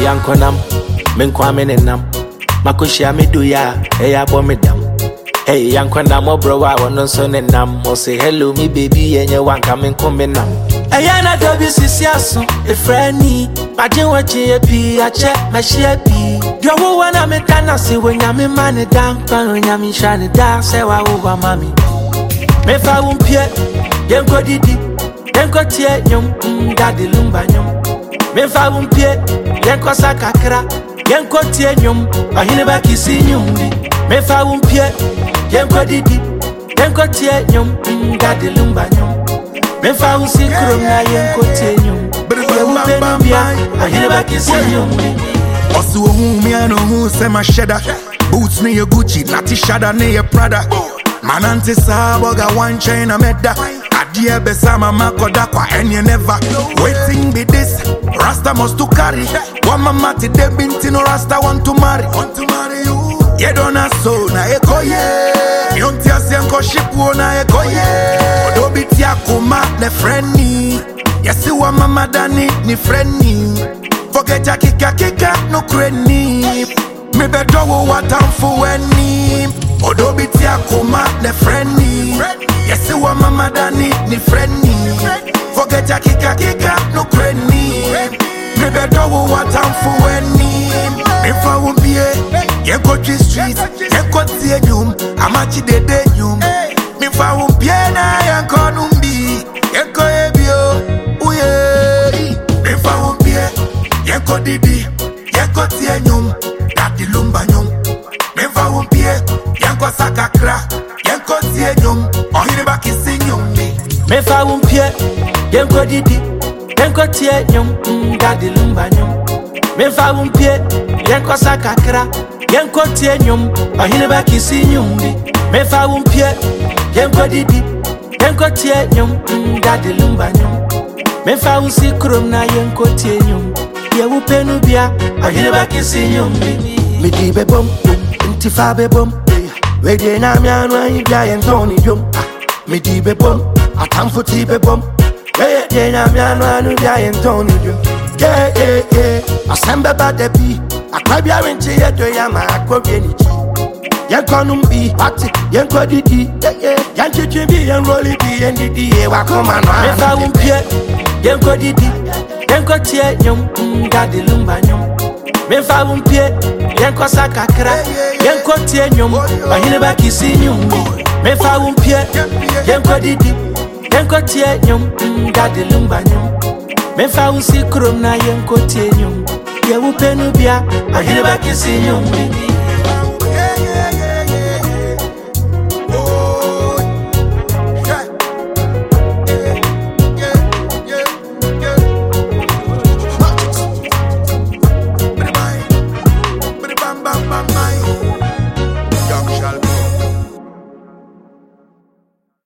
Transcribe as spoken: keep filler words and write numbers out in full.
yankonam, menkwamenenam. Makushia me do ya, hey abomedam. Hey yankonam obrowa wono so nenam. Mo say hello me baby and you want come coming nam. Ayana dobi sisiaso, a friendly. Imagine what you be, I check my share be. You wanna me dance, see when I'm in money down, when I'm in shiny down, say wa over mommy. Me fa won pie, yen ko didi, yen ko tie nyom, daddy lumba nyom. Me fa won pie, yen ko sakakra, yen ko tie nyom, ahine ba kisi nyom di. Me fa won pie, yen ko didi, yen ko tie nyom, daddy lumba nyom. Me fa won si krom na yen ko tie nyom. Ye wu benu bia, ahine ba kisi nyom di. Osu hu me I know who say my shedder. Boots ne your Gucci, natty shada ne your Prada. Manante saboga one chain a medda. Adia besama makoda kwa enye never. Waiting be this, Rasta must to carry. One mama ti de binti no Rasta want to marry. Want to marry you. Ye dona so na eko ye. Yonti asianko shipu na eko ye. Odo biti akuma ne friendly. Yesi wa mama dani ni friendly. Forget ya kika kika no cranny. Me bedo wo watam for any. Odo biti akuma ne friendly. Yesi wa mama dani ni friendly. Forget ya kika kika no cranny. Me bedo wo watam for any. Me fa wumbie. Yen ko tree street. Yen ko tie nyum. Amachi de de nyum. Me fa wumbie na yen ko numbi. Yen ko ebio. Uye. Me fa wumbie. Yen ko didi, yen ko tie nyum, daddy lumba nyum. Me fa wumpie, yen ko sakakra, yen ko tie nyum, ohine ba kisi nyum mi. Me fa wumpie, yen ko didi, yen ko tie nyum, daddy lumba nyum. Me fa wumpie, yen ko sakakra, yen ko tie nyum, ohine ba kisi nyum mi. Me fa wumpie, yen ko didi, yen ko tie nyum, daddy lumba nyum. Me fa wusi krom na yen ko tie nyum. Ye wu penu bia, ahine ba kisi nyom bi. Me di be bom, inti fa be bom. We de na mi anu ayi bia yen toni jom. Me di be bom, atam fo ti be bom. We de na mi anu anu bia yen toni jom. Yeah yeah yeah, asembe ba de bi. Akwa bia renti ye do ya ma akwa bi ni chi. Yen konum bi, ati yen ko didi. Yeah yeah, yen chichi bi yen roli bi yen didi. Ye wa koma no. Me fa wumpie, yen ko didi. Yen ko tie nyom, daddy lumba nyom. Me fa wumpie, yen ko sakakra. Yen ko tie nyom, ahine ba kisi nyom. Me fa wumpie, yen ko didi. Yen ko tie nyom, daddy lumba nyom. Me fa wusi krom na yen ko tie nyom. Ye wu penu bia, ahine ba kisi nyom.